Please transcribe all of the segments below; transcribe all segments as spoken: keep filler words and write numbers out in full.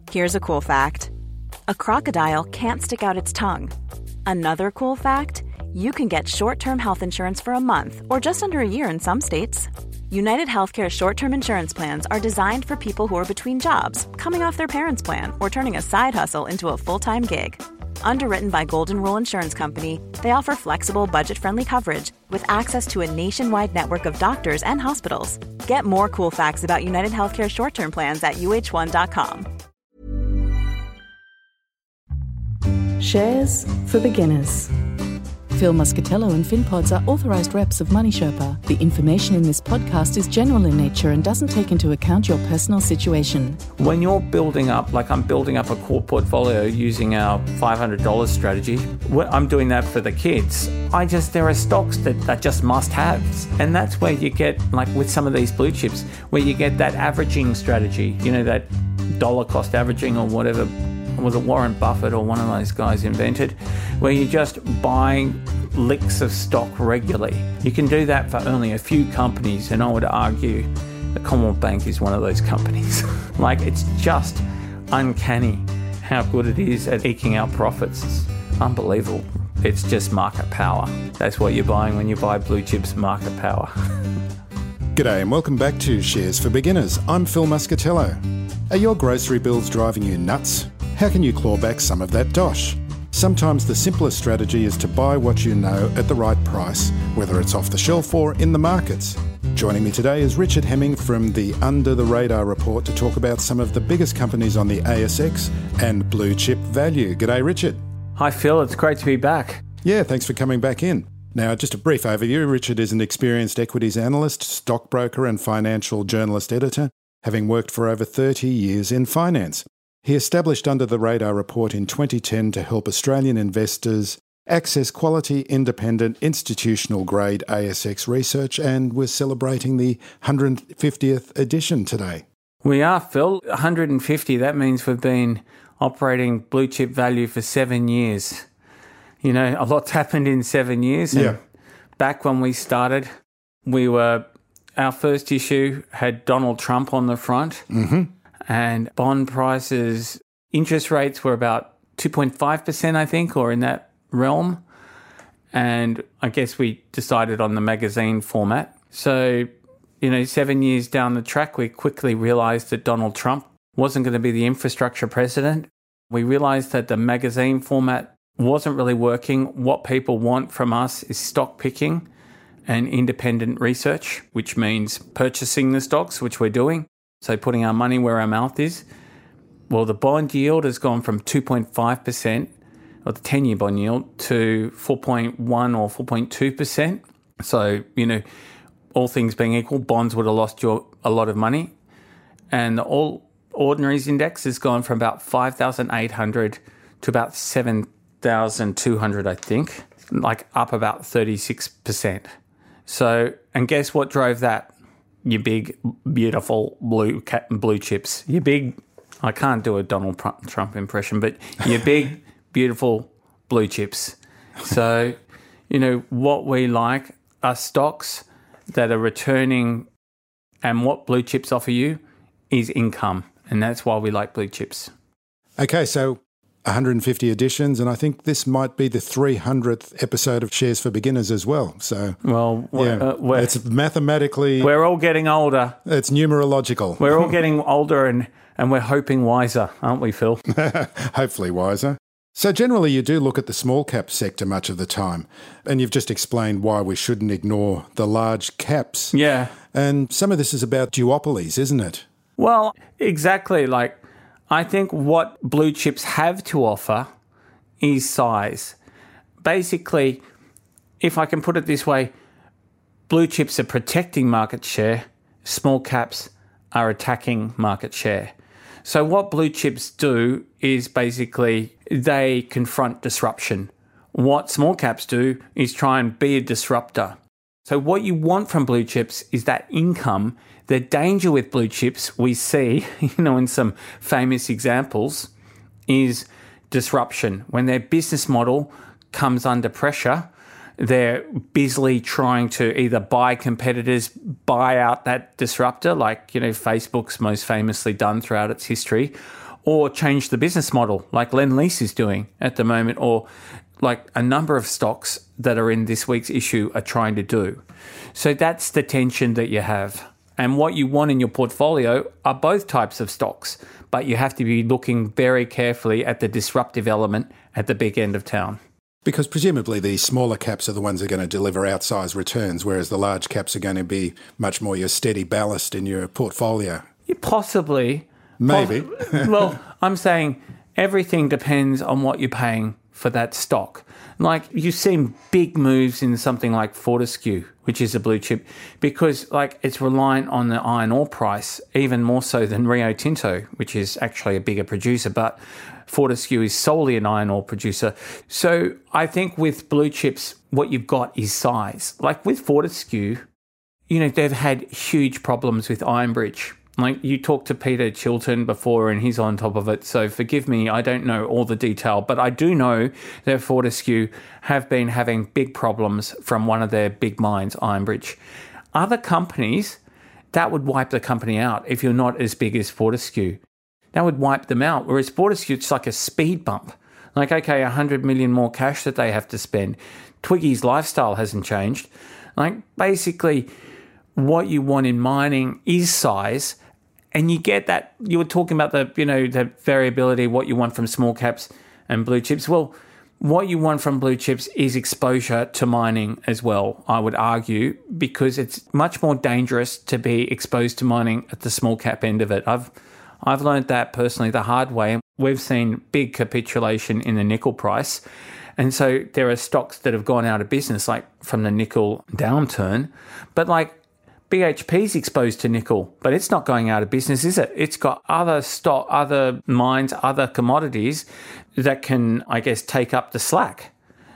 Here's a cool fact. A crocodile can't stick out its tongue. Another cool fact, you can get short-term health insurance for a month or just under a year in some states. United Healthcare short-term insurance plans are designed for people who are between jobs, coming off their parents' plan, or turning a side hustle into a full-time gig. Underwritten by Golden Rule Insurance Company, they offer flexible, budget-friendly coverage with access to a nationwide network of doctors and hospitals. Get more cool facts about United Healthcare short-term plans at U H one dot com. Shares for beginners. Phil Muscatello and FinPods are authorised reps of Money Sherpa. The information in this podcast is general in nature and doesn't take into account your personal situation. When you're building up, like I'm building up a core portfolio using our five hundred dollars strategy, I'm doing that for the kids. I just, there are stocks that are just must-haves. And that's where you get, like with some of these blue chips, where you get that averaging strategy, you know, that dollar cost averaging or whatever. Was it Warren Buffett or one of those guys invented, where you're just buying licks of stock regularly. You can do that for only a few companies, and I would argue the Commonwealth Bank is one of those companies. Like, it's just uncanny how good it is at eking out profits. It's unbelievable. It's just market power. That's what you're buying when you buy blue chips, market power. G'day and welcome back to Shares for Beginners. I'm Phil Muscatello. Are your grocery bills driving you nuts? How can you claw back some of that dosh? Sometimes the simplest strategy is to buy what you know at the right price, whether it's off the shelf or in the markets. Joining me today is Richard Hemming from the Under the Radar report to talk about some of the biggest companies on the A S X and blue chip value. G'day, Richard. Hi, Phil. It's great to be back. Yeah, thanks for coming back in. Now, just a brief overview. Richard is an experienced equities analyst, stockbroker and financial journalist editor, having worked for over thirty years in finance. He established Under the Radar report in twenty ten to help Australian investors access quality, independent, institutional-grade A S X research, and we're celebrating the one hundred fiftieth edition today. We are, Phil. one hundred fifty, that means we've been operating blue chip value for seven years. You know, a lot's happened in seven years. And yeah. Back when we started, we were, our first issue had Donald Trump on the front. Mm-hmm. And bond prices, interest rates were about two point five percent, I think, or in that realm. And I guess we decided on the magazine format. So, you know, seven years down the track, we quickly realised that Donald Trump wasn't going to be the infrastructure president. We realised that the magazine format wasn't really working. What people want from us is stock picking and independent research, which means purchasing the stocks, which we're doing. So putting our money where our mouth is. Well, the bond yield has gone from two point five percent, or the ten-year bond yield, to four point one or four point two percent. So, you know, all things being equal, bonds would have lost you a lot of money. And the All Ordinaries Index has gone from about five thousand eight hundred to about seven thousand two hundred, I think, like up about thirty-six percent. So, and guess what drove that? Your big, beautiful blue cat blue chips. Your big, I can't do a Donald Trump impression, but your big, beautiful blue chips. So, you know, what we like are stocks that are returning, and what blue chips offer you is income. And that's why we like blue chips. Okay, so one hundred fifty editions, and I think this might be the three hundredth episode of Shares for Beginners as well. So, well, yeah, uh, we're, it's mathematically... We're all getting older. It's numerological. We're all getting older and, and we're hoping wiser, aren't we, Phil? Hopefully wiser. So generally you do look at the small cap sector much of the time, and you've just explained why we shouldn't ignore the large caps. Yeah. And some of this is about duopolies, isn't it? Well, exactly. Like, I think what blue chips have to offer is size. Basically, if I can put it this way, blue chips are protecting market share, small caps are attacking market share. So what blue chips do is basically they confront disruption. What small caps do is try and be a disruptor. So what you want from blue chips is that income. The danger with blue chips we see, you know, in some famous examples, is disruption. When their business model comes under pressure, they're busily trying to either buy competitors, buy out that disruptor, like, you know, Facebook's most famously done throughout its history, or change the business model like Lendlease is doing at the moment, or like a number of stocks that are in this week's issue are trying to do. So that's the tension that you have. And what you want in your portfolio are both types of stocks, but you have to be looking very carefully at the disruptive element at the big end of town. Because presumably the smaller caps are the ones that are going to deliver outsized returns, whereas the large caps are going to be much more your steady ballast in your portfolio. Yeah, possibly. Maybe. Poss- well, I'm saying everything depends on what you're paying for that stock. Like, you've seen big moves in something like Fortescue, which is a blue chip, because like it's reliant on the iron ore price, even more so than Rio Tinto, which is actually a bigger producer, but Fortescue is solely an iron ore producer. So I think with blue chips, what you've got is size. Like with Fortescue, you know, they've had huge problems with Iron Bridge. Like, you talked to Peter Chilton before and he's on top of it, so forgive me, I don't know all the detail, but I do know that Fortescue have been having big problems from one of their big mines, Iron Bridge. Other companies, that would wipe the company out if you're not as big as Fortescue. That would wipe them out, whereas Fortescue, it's like a speed bump. Like, okay, one hundred million more cash that they have to spend. Twiggy's lifestyle hasn't changed. Like, basically, what you want in mining is size. And you get that, you were talking about the, you know, the variability, what you want from small caps and blue chips. Well, what you want from blue chips is exposure to mining as well, I would argue, because it's much more dangerous to be exposed to mining at the small cap end of it. I've I've learned that personally the hard way. We've seen big capitulation in the nickel price. And so there are stocks that have gone out of business, like from the nickel downturn. But like, B H P's exposed to nickel, but it's not going out of business, is it? It's got other stock, other mines, other commodities that can, I guess, take up the slack.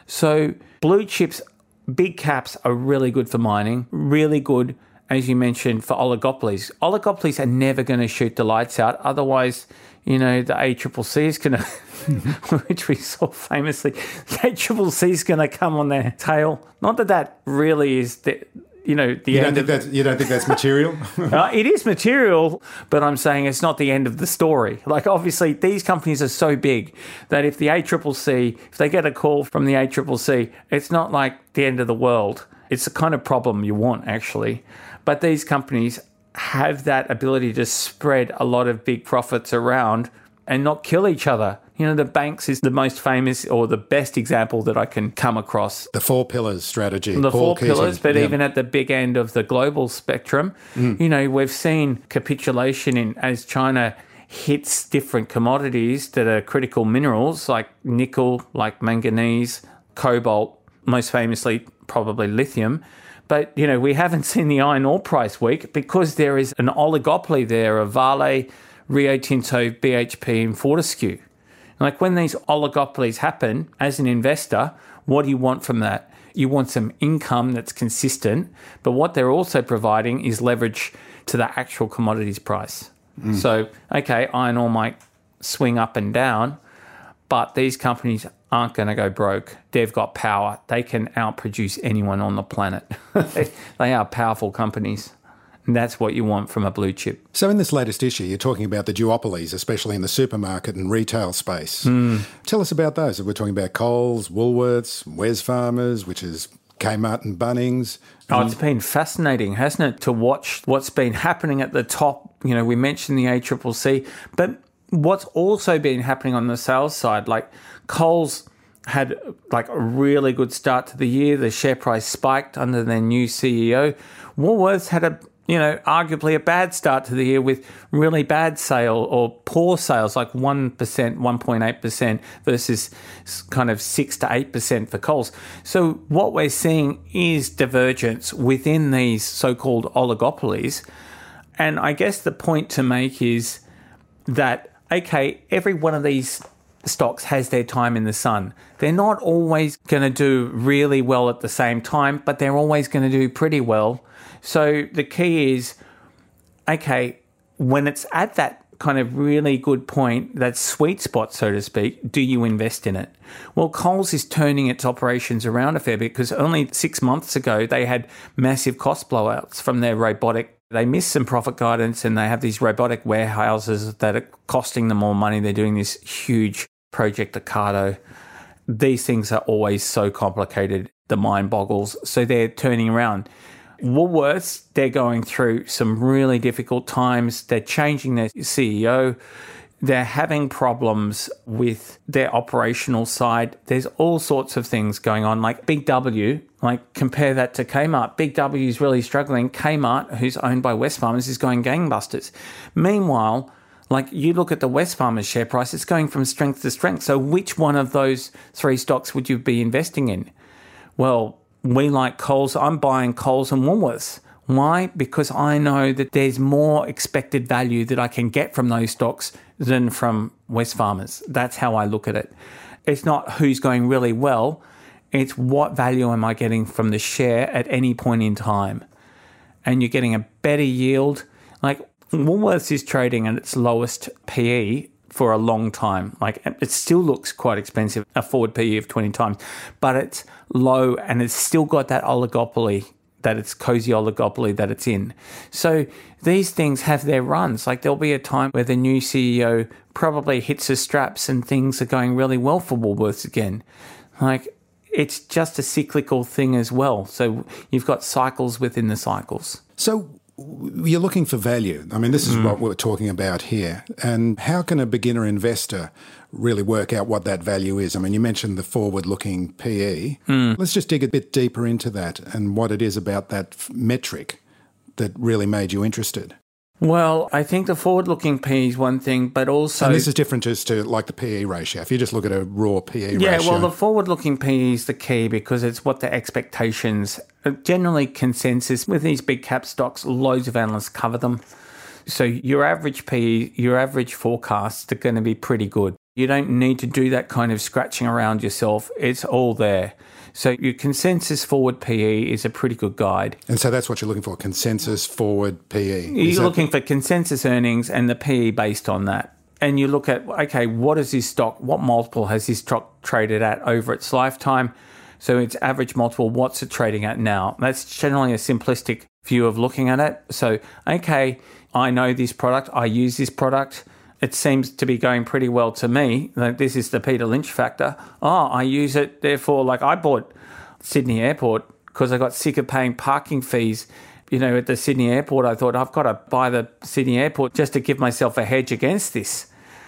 So blue chips, big caps are really good for mining, really good, as you mentioned, for oligopolies. Oligopolies are never going to shoot the lights out. Otherwise, you know, the A C C C is going to, which we saw famously, the A C C C is going to come on their tail. Not that that really is the... You know, the you end don't think of, that's you don't think that's material? uh, it is material, but I'm saying it's not the end of the story. Like, obviously, these companies are so big that if the A C C C, if they get a call from the A C C C, it's not like the end of the world. It's the kind of problem you want, actually. But these companies have that ability to spread a lot of big profits around and not kill each other. You know, the banks is the most famous or the best example that I can come across. The four pillars strategy. The Paul four Keating. pillars, but yeah. even at the big end of the global spectrum, mm. you know, we've seen capitulation in as China hits different commodities that are critical minerals like nickel, like manganese, cobalt, most famously probably lithium. But, you know, we haven't seen the iron ore price weak because there is an oligopoly there of Vale, Rio Tinto, B H P and Fortescue. Like, when these oligopolies happen, as an investor, what do you want from that? You want some income that's consistent, but what they're also providing is leverage to the actual commodities price. Mm. So, okay, iron ore might swing up and down, but these companies aren't going to go broke. They've got power. They can outproduce anyone on the planet. they, they are powerful companies. And that's what you want from a blue chip. So in this latest issue, you're talking about the duopolies, especially in the supermarket and retail space. Mm. Tell us about those. We're talking about Coles, Woolworths, Wesfarmers, which is Kmart and Bunnings. Oh, it's been fascinating, hasn't it, to watch what's been happening at the top. You know, we mentioned the A C C C, but what's also been happening on the sales side, like Coles had like a really good start to the year. The share price spiked under their new C E O. Woolworths had a you know, arguably a bad start to the year with really bad sale or poor sales, like one percent, one point eight percent versus kind of six to eight percent for Coles. So what we're seeing is divergence within these so-called oligopolies. And I guess the point to make is that, okay, every one of these stocks has their time in the sun. They're not always going to do really well at the same time, but they're always going to do pretty well. So the key is, okay, when it's at that kind of really good point, that sweet spot, so to speak, do you invest in it? Well, Coles is turning its operations around a fair bit because only six months ago they had massive cost blowouts from their robotic They miss some profit guidance and they have these robotic warehouses that are costing them more money. They're doing this huge Project Ocado. These things are always so complicated. The mind boggles. So they're turning around. Woolworths, they're going through some really difficult times. They're changing their C E O. They're having problems with their operational side. There's all sorts of things going on, like Big W. Like, compare that to Kmart. Big W is really struggling. Kmart, who's owned by Wesfarmers, is going gangbusters. Meanwhile, like, you look at the Wesfarmers share price, it's going from strength to strength. So which one of those three stocks would you be investing in? Well, we like Coles. I'm buying Coles and Woolworths. Why? Because I know that there's more expected value that I can get from those stocks than from Wesfarmers. That's how I look at it. It's not who's going really well. It's what value am I getting from the share at any point in time. And you're getting a better yield. Like, Woolworths is trading at its lowest P E for a long time. Like, it still looks quite expensive, a forward P E of twenty times, but it's low and it's still got that oligopoly, that it's cozy oligopoly that it's in. So these things have their runs. Like, there'll be a time where the new C E O probably hits the straps and things are going really well for Woolworths again. Like, it's just a cyclical thing as well. So you've got cycles within the cycles. So you're looking for value. I mean, this is mm. what we're talking about here. And how can a beginner investor really work out what that value is? I mean, you mentioned the forward-looking P E. Mm. Let's just dig a bit deeper into that and what it is about that f- metric that really made you interested. Well, I think the forward-looking P E is one thing, but also... And this is different just to, like, the P E ratio. If you just look at a raw P E yeah, ratio... Yeah, well, the forward-looking P E is the key because it's what the expectations... Generally, consensus with these big cap stocks, loads of analysts cover them. So your average P E, your average forecasts are going to be pretty good. You don't need to do that kind of scratching around yourself. It's all there. So your consensus forward P E is a pretty good guide. And so that's what you're looking for, consensus forward P E. You're is looking that... for consensus earnings and the P E based on that. And you look at, okay, what is this stock, what multiple has this stock traded at over its lifetime? So its average multiple, what's it trading at now? That's generally a simplistic view of looking at it. So, okay, I know this product, I use this product. It seems to be going pretty well to me. Like, this is the Peter Lynch factor. Oh, I use it. Therefore, like, I bought Sydney Airport because I got sick of paying parking fees. You know, at the Sydney Airport, I thought I've got to buy the Sydney Airport just to give myself a hedge against this.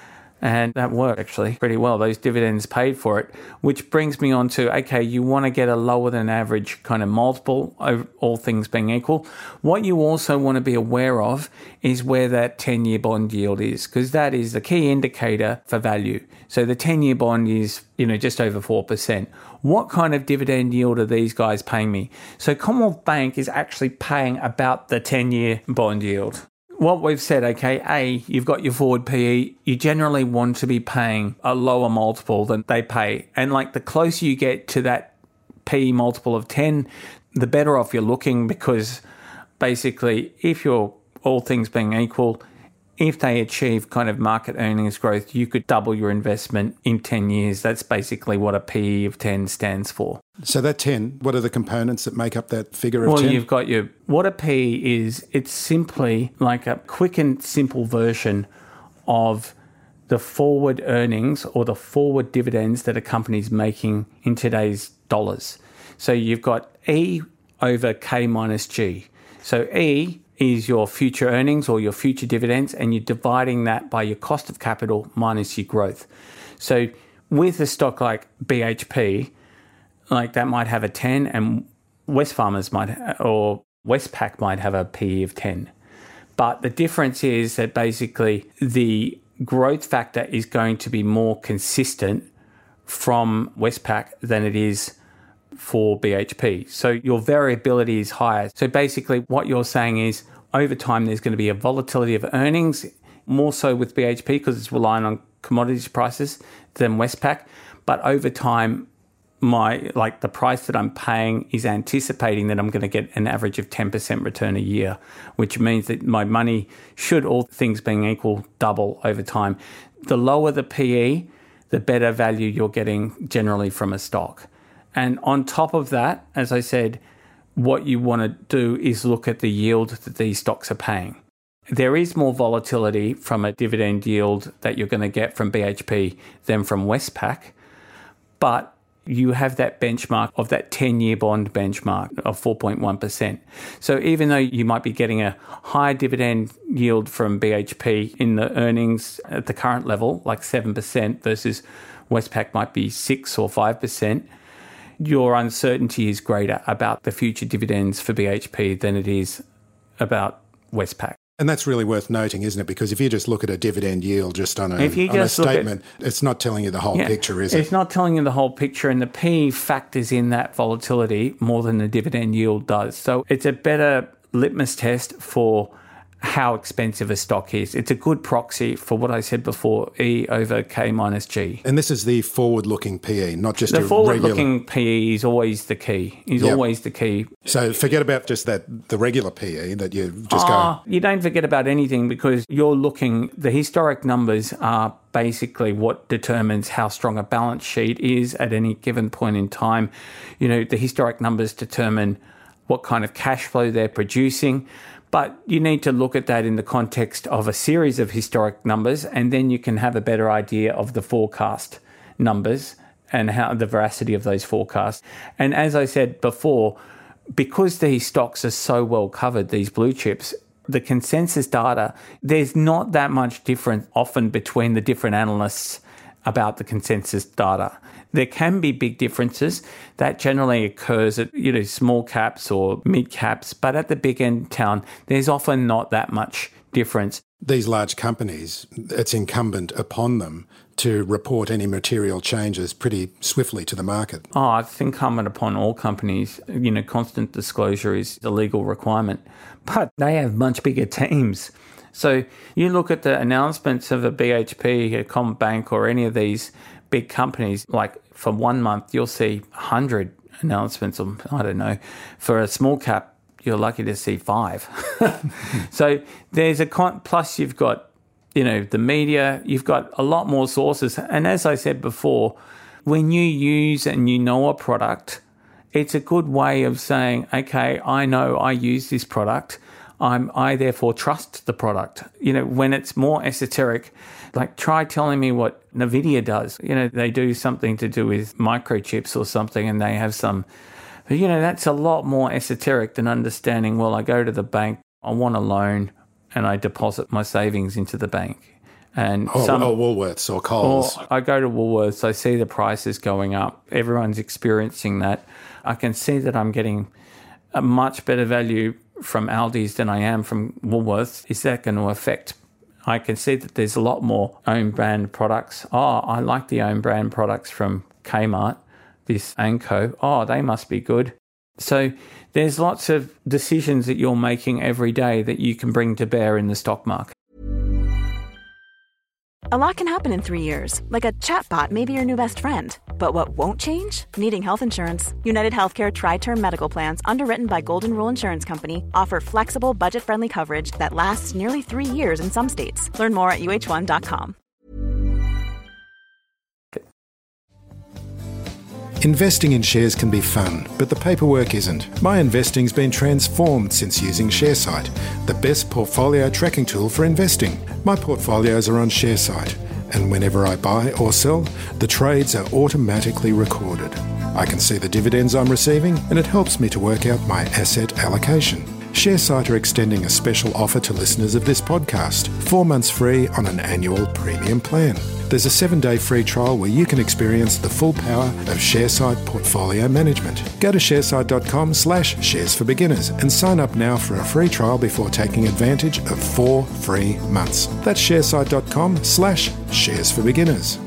And that worked actually pretty well. Those dividends paid for it, which brings me on to, okay, you want to get a lower than average kind of multiple, all things being equal. What you also want to be aware of is where that ten-year bond yield is, because that is the key indicator for value. So the ten-year bond is, you know, just over four percent. What kind of dividend yield are these guys paying me? So Commonwealth Bank is actually paying about the ten-year bond yield. What we've said, okay, A, you've got your forward P E. You generally want to be paying a lower multiple than they pay. And like the closer you get to that P E multiple of ten, the better off you're looking, because basically if you're all things being equal, if they achieve kind of market earnings growth, you could double your investment in ten years. That's basically what a P E of ten stands for. So that ten, what are the components that make up that figure of well, ten? Well, you've got your, what a P E is, it's simply like a quick and simple version of the forward earnings or the forward dividends that a company's making in today's dollars. So you've got E over K minus G. So E is your future earnings or your future dividends, and you're dividing that by your cost of capital minus your growth. So with a stock like B H P, like that might have a ten, and Wesfarmers might, or Westpac might have a P E of ten. But the difference is that basically the growth factor is going to be more consistent from Westpac than it is for B H P. So your variability is higher. So basically what you're saying is over time there's going to be a volatility of earnings, more so with B H P because it's relying on commodities prices than Westpac. But over time, my like the price that I'm paying is anticipating that I'm going to get an average of ten percent return a year, which means that my money should, all things being equal, double over time. The lower the P E, the better value you're getting generally from a stock. And on top of that, as I said, what you want to do is look at the yield that these stocks are paying. There is more volatility from a dividend yield that you're going to get from B H P than from Westpac, but you have that benchmark of that ten-year bond benchmark of four point one percent. So even though you might be getting a higher dividend yield from B H P in the earnings at the current level, like seven percent versus Westpac might be six or five percent, your uncertainty is greater about the future dividends for B H P than it is about Westpac. And that's really worth noting, isn't it? Because if you just look at a dividend yield just on a, if you on just a statement, at, it's not telling you the whole yeah, picture, is it? It's not telling you the whole picture, and the P factors in that volatility more than the dividend yield does. So it's a better litmus test for how expensive a stock is. It's a good proxy for what I said before, E over K minus G. And this is the forward-looking P E, not just the a forward-looking regular... P E is always the key. Is yep. always the key. So forget about just that, the regular P E that you just oh, go... You don't forget about anything because you're looking... The historic numbers are basically what determines how strong a balance sheet is at any given point in time. You know, the historic numbers determine what kind of cash flow they're producing. But you need to look at that in the context of a series of historic numbers, and then you can have a better idea of the forecast numbers and how the veracity of those forecasts. And as I said before, because these stocks are so well covered, these blue chips, the consensus data, there's not that much difference often between the different analysts about the consensus data. There can be big differences. That generally occurs at, you know, small caps or mid caps, but at the big end town, there's often not that much difference. These large companies, it's incumbent upon them to report any material changes pretty swiftly to the market. Oh, it's incumbent upon all companies. You know, constant disclosure is a legal requirement, but they have much bigger teams. So you look at the announcements of a B H P, a CommBank, or any of these big companies, like for one month, you'll see one hundred announcements, or I don't know. For a small cap, you're lucky to see five. So there's a con- plus you've got, you know, the media, you've got a lot more sources. And as I said before, when you use and you know a product, it's a good way of saying, okay, I know I use this product. I'm, I therefore trust the product. You know, when it's more esoteric, like try telling me what NVIDIA does. You know, they do something to do with microchips or something, and they have some, you know, that's a lot more esoteric than understanding, well, I go to the bank, I want a loan, and I deposit my savings into the bank. And oh, some, oh, Woolworths or Coles. Or I go to Woolworths, I see the prices going up. Everyone's experiencing that. I can see that I'm getting a much better value from Aldi's than I am from Woolworths. Is that going to affect? I can see that there's a lot more own brand products. Oh, I like the own brand products from Kmart, this Anko. Oh, they must be good. So there's lots of decisions that you're making every day that you can bring to bear in the stock market. A lot can happen in three years, like a chatbot may be your new best friend. But what won't change? Needing health insurance. United Healthcare Tri-Term Medical Plans, underwritten by Golden Rule Insurance Company, offer flexible, budget-friendly coverage that lasts nearly three years in some states. Learn more at U H one dot com. Investing in shares can be fun, but the paperwork isn't. My investing's been transformed since using ShareSite, the best portfolio tracking tool for investing. My portfolios are on ShareSite, and whenever I buy or sell, the trades are automatically recorded. I can see the dividends I'm receiving, and it helps me to work out my asset allocation. ShareSite are extending a special offer to listeners of this podcast, four months free on an annual premium plan. There's a seven-day free trial where you can experience the full power of ShareSite portfolio management. Go to sharesite.com slash shares for beginners and sign up now for a free trial before taking advantage of four free months. That's sharesite.com slash shares for beginners.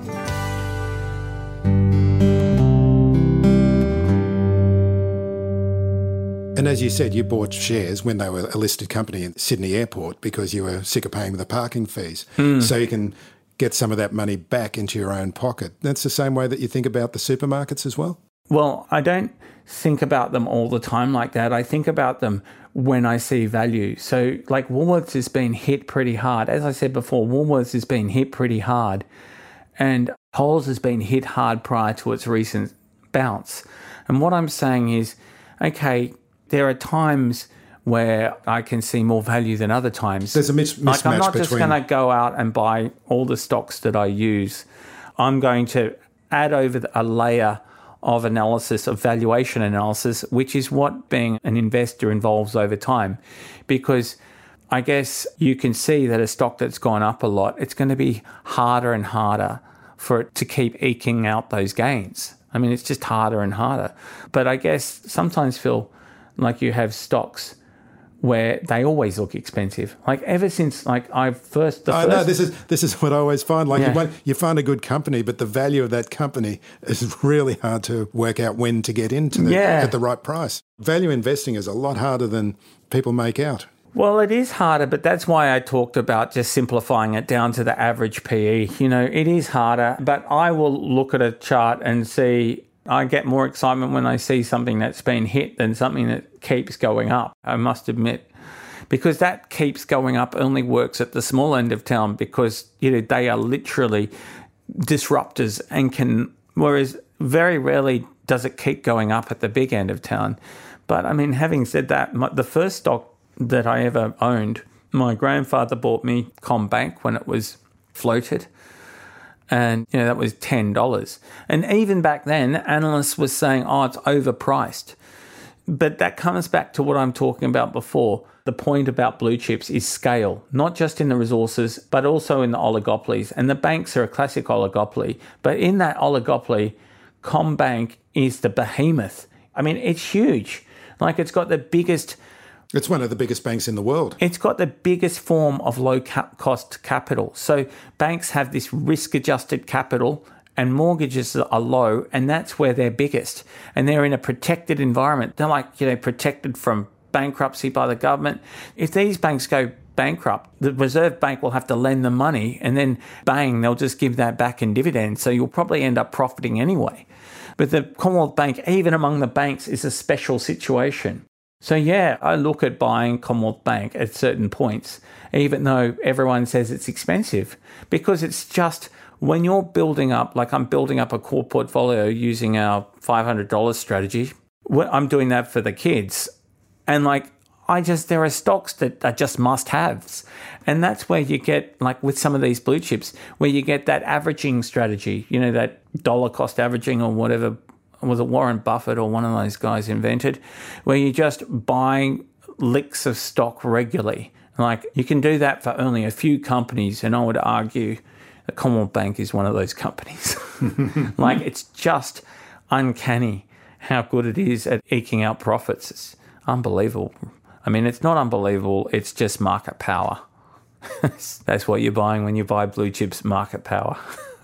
And as you said, you bought shares when they were a listed company in Sydney Airport because you were sick of paying the parking fees. Mm. So you can get some of that money back into your own pocket. That's the same way that you think about the supermarkets as well? Well, I don't think about them all the time like that. I think about them when I see value. So like Woolworths has been hit pretty hard. As I said before, Woolworths has been hit pretty hard, and Coles has been hit hard prior to its recent bounce. And what I'm saying is, okay, there are times where I can see more value than other times. There's a mis- mismatch like I'm not between... just going to go out and buy all the stocks that I use. I'm going to add over a layer of analysis, of valuation analysis, which is what being an investor involves over time. Because I guess you can see that a stock that's gone up a lot, it's going to be harder and harder for it to keep eking out those gains. I mean, it's just harder and harder. But I guess sometimes, Phil, like you have stocks where they always look expensive. Like ever since, like I first, the I first, know this is this is what I always find. Like Yeah. you, want, you find a good company, but the value of that company is really hard to work out when to get into the, Yeah. at the right price. Value investing is a lot harder than people make out. Well, it is harder, but that's why I talked about just simplifying it down to the average P E. You know, it is harder, but I will look at a chart and see, I get more excitement when I see something that's been hit than something that keeps going up, I must admit. Because that keeps going up only works at the small end of town because, you know, they are literally disruptors and can, whereas very rarely does it keep going up at the big end of town. But I mean, having said that, my, the first stock that I ever owned, my grandfather bought me CommBank when it was floated. And, you know, that was ten dollars. And even back then, analysts were saying, oh, it's overpriced. But that comes back to what I'm talking about before. The point about blue chips is scale, not just in the resources, but also in the oligopolies. And the banks are a classic oligopoly. But in that oligopoly, CommBank is the behemoth. I mean, it's huge. Like, it's got the biggest... It's one of the biggest banks in the world. It's got the biggest form of low-cost capital. So banks have this risk-adjusted capital and mortgages are low, and that's where they're biggest. And they're in a protected environment. They're like, you know, protected from bankruptcy by the government. If these banks go bankrupt, the Reserve Bank will have to lend them money and then bang, they'll just give that back in dividends. So you'll probably end up profiting anyway. But the Commonwealth Bank, even among the banks, is a special situation. So yeah, I look at buying Commonwealth Bank at certain points, even though everyone says it's expensive, because it's just when you're building up, like I'm building up a core portfolio using our five hundred dollars strategy. I'm doing that for the kids. And like, I just, there are stocks that are just must-haves. And that's where you get, like with some of these blue chips, where you get that averaging strategy, you know, that dollar cost averaging or whatever, was it Warren Buffett or one of those guys invented, where you're just buying licks of stock regularly. Like you can do that for only a few companies, and I would argue the Commonwealth Bank is one of those companies. Like it's just uncanny how good it is at eking out profits. It's unbelievable. I mean, it's not unbelievable, it's just market power. That's what you're buying when you buy blue chips, market power.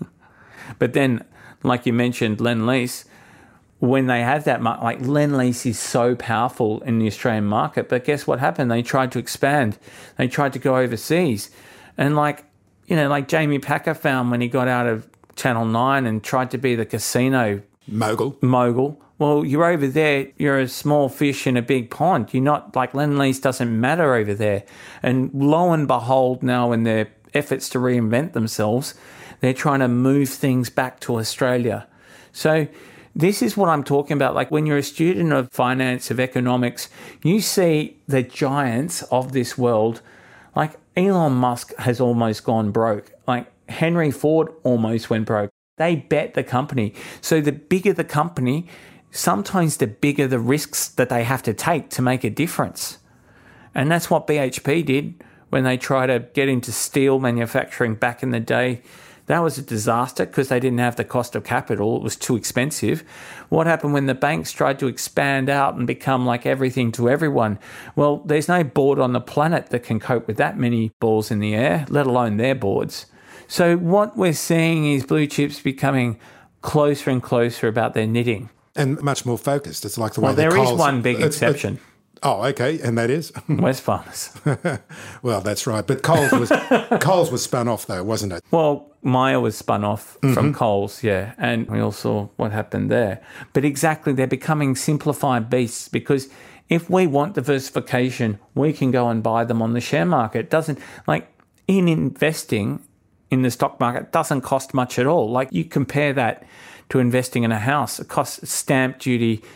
But then, like you mentioned, Lend-Lease, when they have that, like Lend-Lease is so powerful in the Australian market, but guess what happened? They tried to expand. They tried to go overseas. And like, you know, like Jamie Packer found when he got out of Channel nine and tried to be the casino Mogul. mogul. Well, you're over there, you're a small fish in a big pond. You're not, like Lend-Lease doesn't matter over there. And lo and behold, now in their efforts to reinvent themselves, they're trying to move things back to Australia. So this is what I'm talking about. Like when you're a student of finance, of economics, you see the giants of this world. Like Elon Musk has almost gone broke. Like Henry Ford almost went broke. They bet the company. So the bigger the company, sometimes the bigger the risks that they have to take to make a difference. And that's what B H P did when they tried to get into steel manufacturing back in the day. That was a disaster because they didn't have the cost of capital. It was too expensive. What happened when the banks tried to expand out and become like everything to everyone? Well, there's no board on the planet that can cope with that many balls in the air, let alone their boards. So what we're seeing is blue chips becoming closer and closer about their knitting. And much more focused. It's like the Well, way the there is Coles, one big it's- exception. it's- Oh, okay, and that is? Wesfarmers. Well, that's right. But Coles was Coles was spun off, though, wasn't it? Well, Myer was spun off mm-hmm. from Coles, yeah, and we all saw what happened there. But exactly, they're becoming simplified beasts because if we want diversification, we can go and buy them on the share market. It doesn't, like, in investing in the stock market, it doesn't cost much at all. Like, you compare that to investing in a house. It costs stamp duty,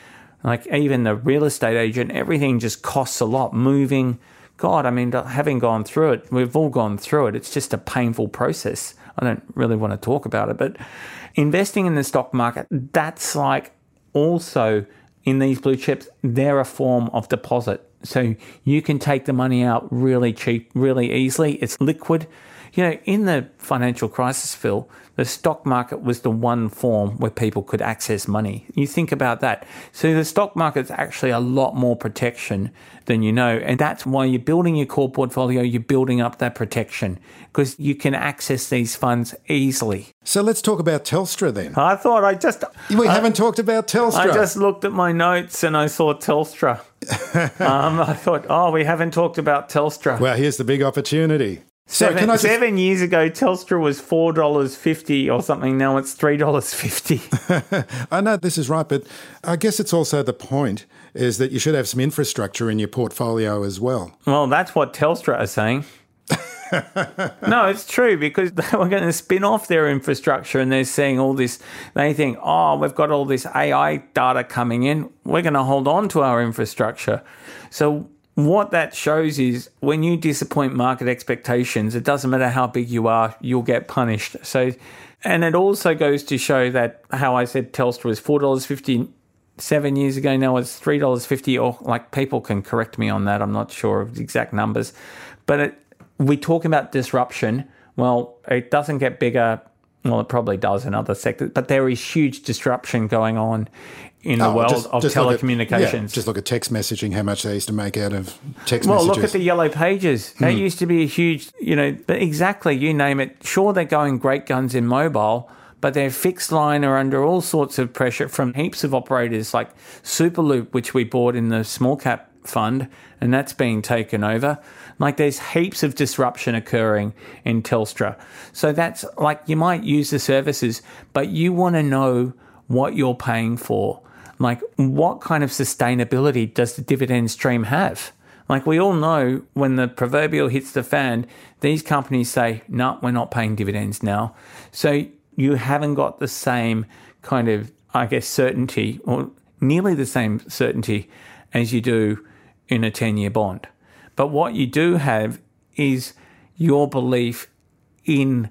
Like even the real estate agent, everything just costs a lot. Moving, God, I mean, having gone through it, we've all gone through it. It's just a painful process. I don't really want to talk about it, but investing in the stock market, that's like also in these blue chips, they're a form of deposit. So you can take the money out really cheap, really easily. It's liquid. You know, in the financial crisis, Phil, the stock market was the one form where people could access money. You think about that. So the stock market's actually a lot more protection than you know. And that's why you're building your core portfolio, you're building up that protection because you can access these funds easily. So let's talk about Telstra then. I thought I just... We I, haven't talked about Telstra. I just looked at my notes and I saw Telstra. um, I thought, oh, we haven't talked about Telstra. Well, here's the big opportunity. So Seven, can I just... seven years ago, Telstra was four dollars fifty or something. Now it's three dollars fifty. I know this is right, but I guess it's also the point is that you should have some infrastructure in your portfolio as well. Well, that's what Telstra are saying. No, it's true because they were going to spin off their infrastructure and they're seeing all this. They think, oh, we've got all this A I data coming in. We're going to hold on to our infrastructure. So what that shows is when you disappoint market expectations, it doesn't matter how big you are, you'll get punished. So, and it also goes to show that how I said Telstra was four dollars fifty seven years ago, now it's three dollars fifty, or like people can correct me on that. I'm not sure of the exact numbers. But it, we talk about disruption. Well, it doesn't get bigger. Well, it probably does in other sectors, but there is huge disruption going on in the oh, world just, of just telecommunications. Look at, yeah, just look at text messaging, how much they used to make out of text well, messages. Well, look at the yellow pages. That Hmm. used to be a huge, you know, but exactly, you name it. Sure, they're going great guns in mobile, but their fixed line are under all sorts of pressure from heaps of operators like Superloop, which we bought in the small cap fund, and that's being taken over. Like there's heaps of disruption occurring in Telstra. So that's like you might use the services, but you want to know what you're paying for. Like what kind of sustainability does the dividend stream have? Like we all know when the proverbial hits the fan, these companies say, no, we're not paying dividends now. So you haven't got the same kind of, I guess, certainty or nearly the same certainty as you do in a ten-year bond. But what you do have is your belief in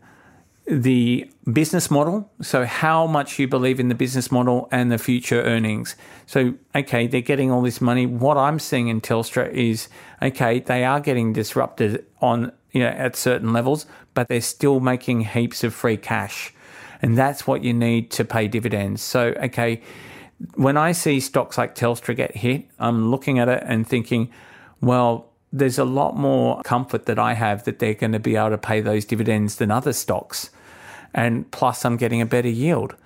the business model. So how much you believe in the business model and the future earnings. So, okay, they're getting all this money. What I'm seeing in Telstra is, okay, they are getting disrupted on, you know, at certain levels, but they're still making heaps of free cash. And that's what you need to pay dividends. So, okay, when I see stocks like Telstra get hit, I'm looking at it and thinking, well, there's a lot more comfort that I have that they're going to be able to pay those dividends than other stocks. And plus, I'm getting a better yield.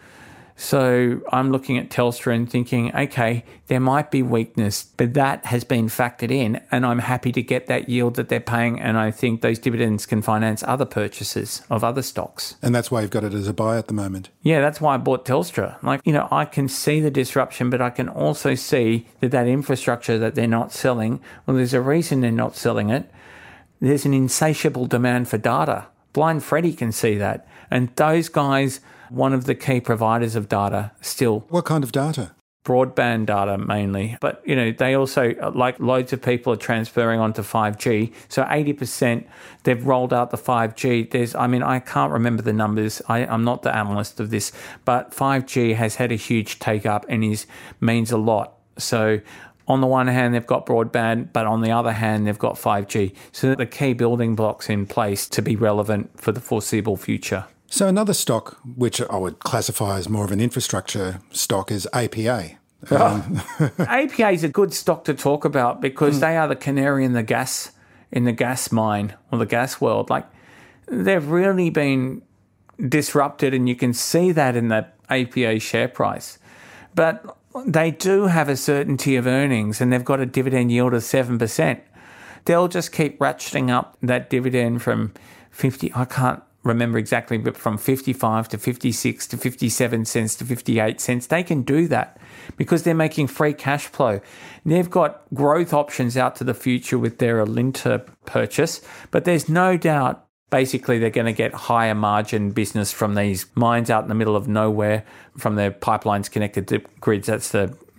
So I'm looking at Telstra and thinking, okay, there might be weakness, but that has been factored in, and I'm happy to get that yield that they're paying, and I think those dividends can finance other purchases of other stocks. And that's why you've got it as a buy at the moment. Yeah, that's why I bought Telstra. Like, you know, I can see the disruption, but I can also see that that infrastructure that they're not selling, well, there's a reason they're not selling it. There's an insatiable demand for data. Blind Freddy can see that. And those guys, one of the key providers of data still. What kind of data? Broadband data mainly. But, you know, they also, like loads of people are transferring onto five G. So eighty percent, they've rolled out the five G. There's, I mean, I can't remember the numbers. I, I'm not the analyst of this, but five G has had a huge take up and is means a lot. So on the one hand, they've got broadband, but on the other hand, they've got five G. So the key building blocks in place to be relevant for the foreseeable future. So another stock, which I would classify as more of an infrastructure stock, is A P A. Um, A P A is a good stock to talk about because mm. they are the canary in the gas in the gas mine or the gas world. Like they've really been disrupted, and you can see that in the A P A share price. But they do have a certainty of earnings, and they've got a dividend yield of seven percent. They'll just keep ratcheting up that dividend from fifty. I can't remember exactly, but from fifty-five to fifty-six to fifty-seven cents to fifty-eight cents. They can do that because they're making free cash flow. They've got growth options out to the future with their Alinta purchase, but there's no doubt basically they're going to get higher margin business from these mines out in the middle of nowhere, from their pipelines connected to grids. That's the,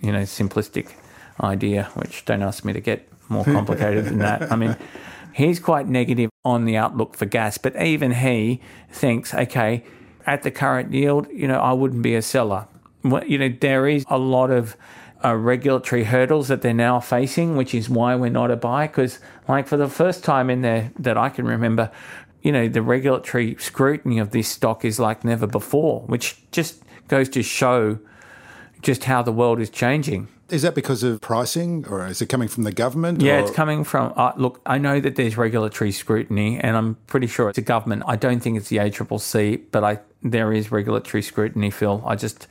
you know, simplistic idea, which don't ask me to get more complicated than that. I mean, he's quite negative on the outlook for gas, but even he thinks, okay, at the current yield, you know, I wouldn't be a seller. You know, there is a lot of uh, regulatory hurdles that they're now facing, which is why we're not a buy. Because, like, for the first time in there that I can remember, you know, the regulatory scrutiny of this stock is like never before, which just goes to show just how the world is changing. Is that because of pricing, or is it coming from the government? Yeah, or? it's coming from... Uh, look, I know that there's regulatory scrutiny, and I'm pretty sure it's a government. I don't think it's the A C C C, but I there is regulatory scrutiny, Phil. I just...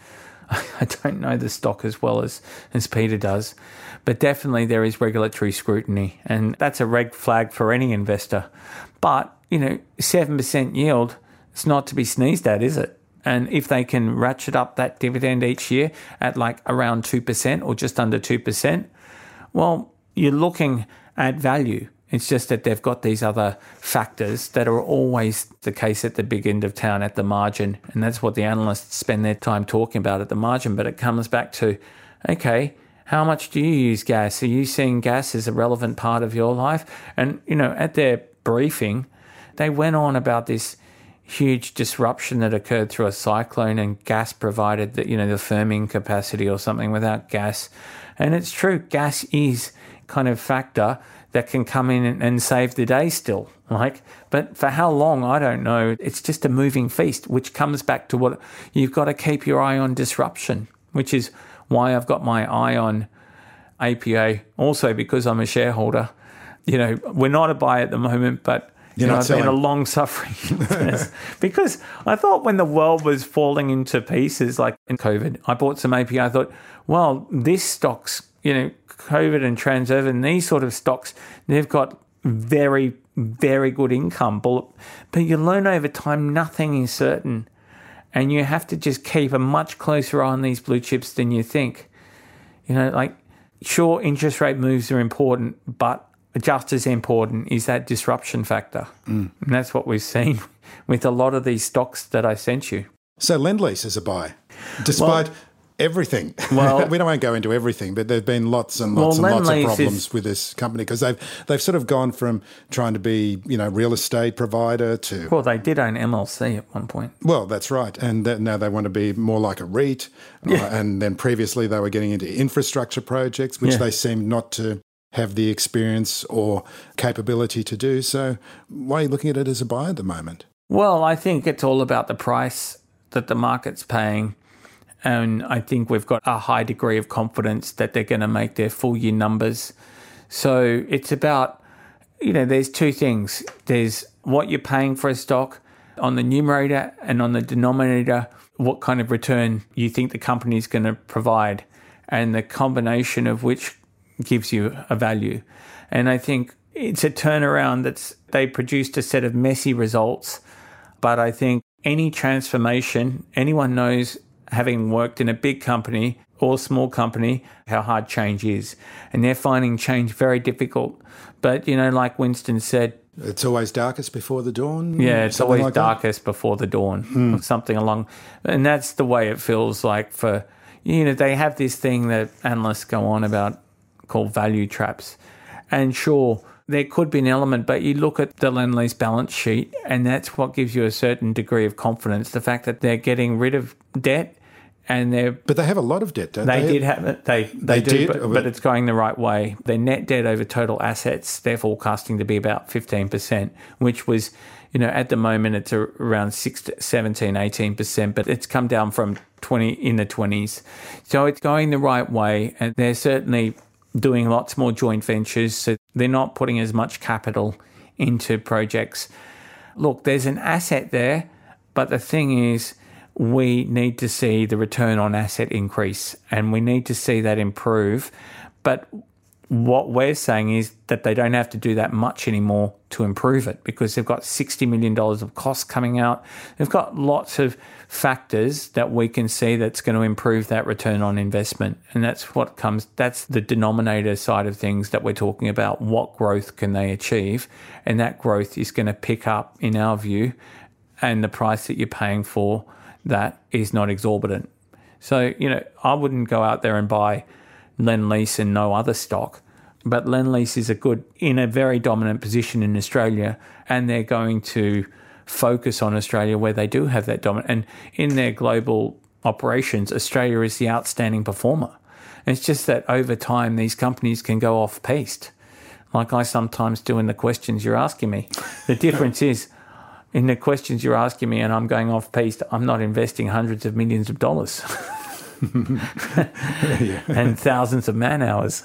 I don't know the stock as well as, as Peter does, but definitely there is regulatory scrutiny, and that's a red flag for any investor. But, you know, seven percent yield, it's not to be sneezed at, is it? And if they can ratchet up that dividend each year at like around two percent or just under two percent, well, you're looking at value. It's just that they've got these other factors that are always the case at the big end of town, at the margin. And that's what the analysts spend their time talking about, at the margin. But it comes back to, okay, how much do you use gas? Are you seeing gas as a relevant part of your life? And, you know, at their briefing, they went on about this huge disruption that occurred through a cyclone, and gas provided the, you know, the firming capacity or something. Without gas. And it's true, gas is kind of factor that can come in and, and save the day still. Like, but for how long, I don't know. It's just a moving feast, which comes back to what you've got to keep your eye on disruption, which is why I've got my eye on A P A. Also because I'm a shareholder. You know, we're not a buy at the moment, but you know, I've been a long-suffering investor. Because I thought when the world was falling into pieces, like in COVID, I bought some A P A. I thought, well, this stock's, you know, COVID and Transurban, these sort of stocks, they've got very, very good income. But you learn over time nothing is certain. And you have to just keep a much closer eye on these blue chips than you think. You know, like, sure, interest rate moves are important, but just as important is that disruption factor. Mm. And that's what we've seen with a lot of these stocks that I sent you. So Lendlease is a buy, despite well, everything. Well, we don't want to go into everything, but there have been lots and lots well, and lots of problems is, with this company because they've they've sort of gone from trying to be, you know, real estate provider to... Well, they did own M L C at one point. Well, that's right. And that now they want to be more like a REIT. Yeah. Uh, and then previously they were getting into infrastructure projects, which yeah. they seemed not to have the experience or capability to do. So why are you looking at it as a buy at the moment? Well, I think it's all about the price that the market's paying. And I think we've got a high degree of confidence that they're going to make their full year numbers. So it's about, you know, there's two things. There's what you're paying for a stock on the numerator, and on the denominator, what kind of return you think the company is going to provide, and the combination of which gives you a value. And I think it's a turnaround that's, they produced a set of messy results. But I think any transformation, anyone knows, having worked in a big company or small company, how hard change is. And they're finding change very difficult. But, you know, like Winston said, it's always darkest before the dawn. Yeah, it's always like darkest that? before the dawn. Mm. Or something along. And that's the way it feels like for, you know, they have this thing that analysts go on about called value traps. And sure, there could be an element, but you look at the Lendlease balance sheet, and that's what gives you a certain degree of confidence. The fact that they're getting rid of debt, and they're but they have a lot of debt, don't they? They did have it. They they, they do, did, but, but it's going the right way. Their net debt over total assets, they're forecasting to be about fifteen percent, which was, you know, at the moment it's around six to seventeen, eighteen percent, but it's come down from twenty in the twenties. So it's going the right way, and they're certainly doing lots more joint ventures, so they're not putting as much capital into projects. Look, there's an asset there, but the thing is, we need to see the return on asset increase, and we need to see that improve. But what we're saying is that they don't have to do that much anymore to improve it, because they've got sixty million dollars of costs coming out. They've got lots of factors that we can see that's going to improve that return on investment. And that's what comes, that's the denominator side of things that we're talking about. What growth can they achieve? And that growth is going to pick up, in our view, and the price that you're paying for that is not exorbitant. So, you know, I wouldn't go out there and buy Lendlease and no other stock. But Lendlease is a good, in a very dominant position in Australia, and they're going to focus on Australia where they do have that dominant. And in their global operations, Australia is the outstanding performer. And it's just that over time, these companies can go off-piste, like I sometimes do in the questions you're asking me. The difference is, in the questions you're asking me and I'm going off-piste, I'm not investing hundreds of millions of dollars and thousands of man-hours.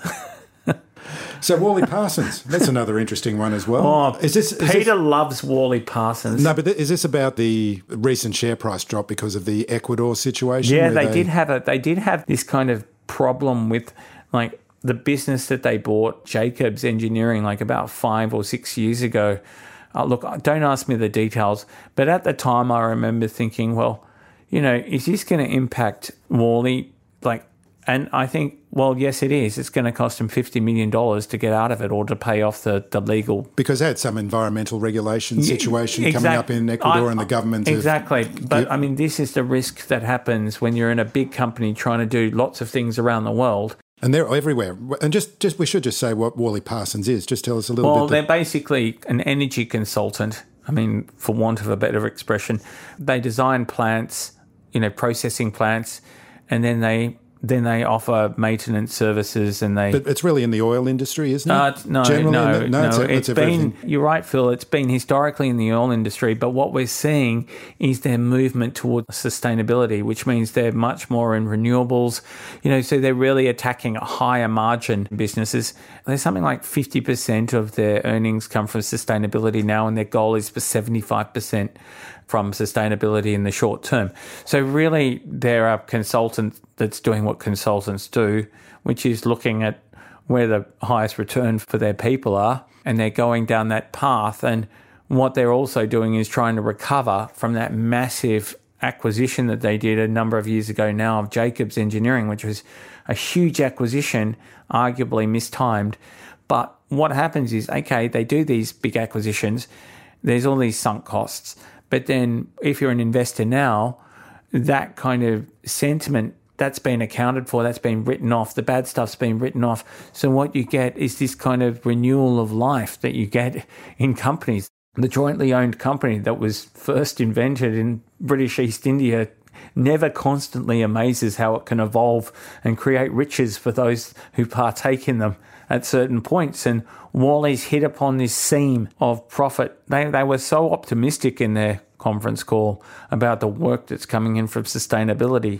So Worley Parsons, that's another interesting one as well. Oh, is this, is Peter this, loves Worley Parsons. No, but th- is this about the recent share price drop because of the Ecuador situation? Yeah, they, they did have a they did have this kind of problem with like the business that they bought, Jacobs Engineering, like about five or six years ago. Uh, look, don't ask me the details, but at the time I remember thinking, well, you know, is this going to impact Worley? Like, and I think, well, yes, it is. It's going to cost them fifty million dollars to get out of it or to pay off the, the legal... Because they had some environmental regulation situation yeah, exactly. coming up in Ecuador I, and the government... Exactly. Have, but, yep. I mean, this is the risk that happens when you're in a big company trying to do lots of things around the world. And they're everywhere. And just, just we should just say what Worley Parsons is. Just tell us a little well, bit. Well, they're basically an energy consultant. I mean, for want of a better expression. They design plants, you know, processing plants, and then they... Then they offer maintenance services, and they. But it's really in the oil industry, isn't it? Uh, no, Generally no, the, no. It's, it's, it's been. You're right, Phil. It's been historically in the oil industry, but what we're seeing is their movement towards sustainability, which means they're much more in renewables. You know, so they're really attacking higher margin businesses. There's something like fifty percent of their earnings come from sustainability now, and their goal is for seventy-five percent from sustainability in the short term. So really, they're a consultant that's doing what consultants do, which is looking at where the highest return for their people are, and they're going down that path. And what they're also doing is trying to recover from that massive acquisition that they did a number of years ago now of Jacobs Engineering, which was a huge acquisition, arguably mistimed. But what happens is, okay, they do these big acquisitions, there's all these sunk costs. But then if you're an investor now, that kind of sentiment, that's been accounted for, that's been written off, the bad stuff's been written off. So what you get is this kind of renewal of life that you get in companies. The jointly owned company that was first invented in British East India never constantly amazes how it can evolve and create riches for those who partake in them at certain points. And Worley's hit upon this seam of profit. They they were so optimistic in their conference call about the work that's coming in from sustainability.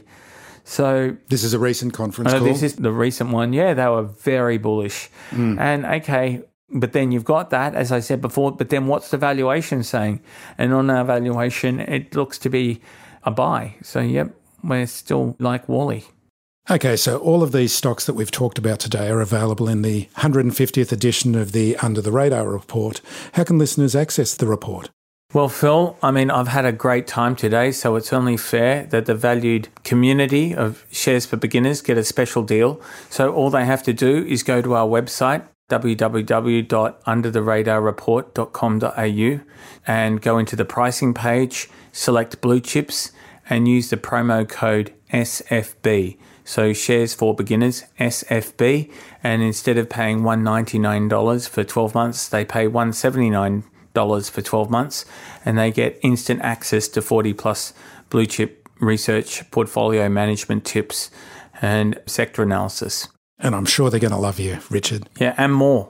So this is a recent conference uh, call? This is the recent one. Yeah, they were very bullish. Mm. And okay, but then you've got that, as I said before, but then what's the valuation saying? And on our valuation, it looks to be a buy. So, yep, we're still like Worley. Okay, so all of these stocks that we've talked about today are available in the one hundred fiftieth edition of the Under the Radar report. How can listeners access the report? Well, Phil, I mean, I've had a great time today, so it's only fair that the valued community of Shares for Beginners get a special deal. So all they have to do is go to our website, w w w dot under the radar report dot com dot a u, and go into the pricing page, select Blue Chips, and use the promo code S F B. So Shares for Beginners, S F B, and instead of paying one hundred ninety-nine dollars for twelve months, they pay one hundred seventy-nine dollars for twelve months, and they get instant access to forty plus blue chip research, portfolio management tips, and sector analysis. And I'm sure they're going to love you, Richard. Yeah, and more.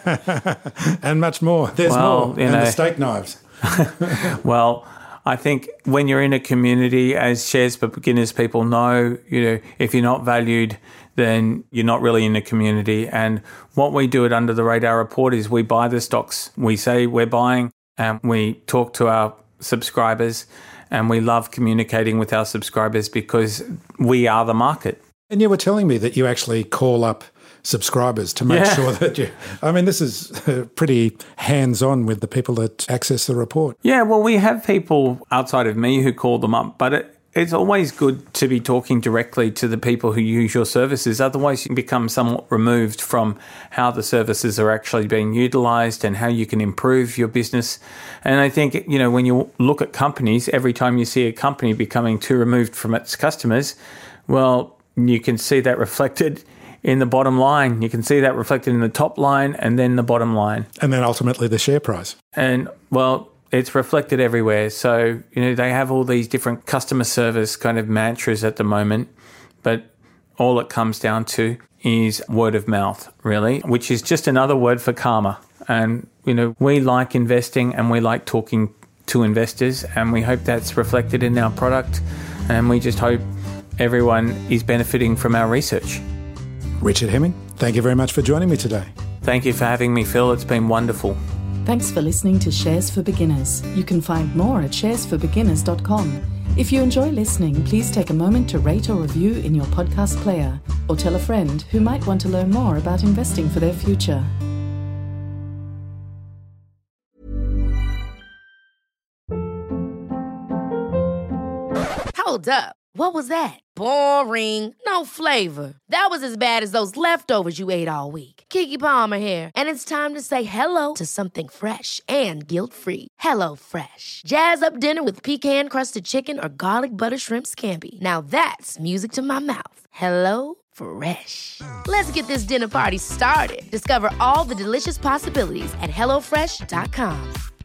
And much more. There's well, more. You and know, the steak knives. Well, I think when you're in a community, as Shares for Beginners people know, you know, if you're not valued, then you're not really in the community. And what we do at Under the Radar Report is we buy the stocks we say we're buying, and we talk to our subscribers, and we love communicating with our subscribers because we are the market. And you were telling me that you actually call up subscribers to make yeah. sure that you... I mean, this is pretty hands-on with the people that access the report. Yeah, well, we have people outside of me who call them up, but it, it's always good to be talking directly to the people who use your services. Otherwise, you become somewhat removed from how the services are actually being utilised and how you can improve your business. And I think, you know, when you look at companies, every time you see a company becoming too removed from its customers, well, you can see that reflected in the bottom line. You can see that reflected in the top line and then the bottom line. And then ultimately the share price. And, well, it's reflected everywhere. So, you know, they have all these different customer service kind of mantras at the moment, but all it comes down to is word of mouth, really, which is just another word for karma. And, you know, we like investing and we like talking to investors, and we hope that's reflected in our product. And we just hope everyone is benefiting from our research. Richard Hemming, thank you very much for joining me today. Thank you for having me, Phil. It's been wonderful. Thanks for listening to Shares for Beginners. You can find more at shares for beginners dot com. If you enjoy listening, please take a moment to rate or review in your podcast player, or tell a friend who might want to learn more about investing for their future. Hold up. What was that? Boring. No flavor. That was as bad as those leftovers you ate all week. Keke Palmer here, and it's time to say hello to something fresh and guilt-free. Hello Fresh. Jazz up dinner with pecan-crusted chicken or garlic butter shrimp scampi. Now that's music to my mouth. Hello Fresh. Let's get this dinner party started. Discover all the delicious possibilities at hello fresh dot com.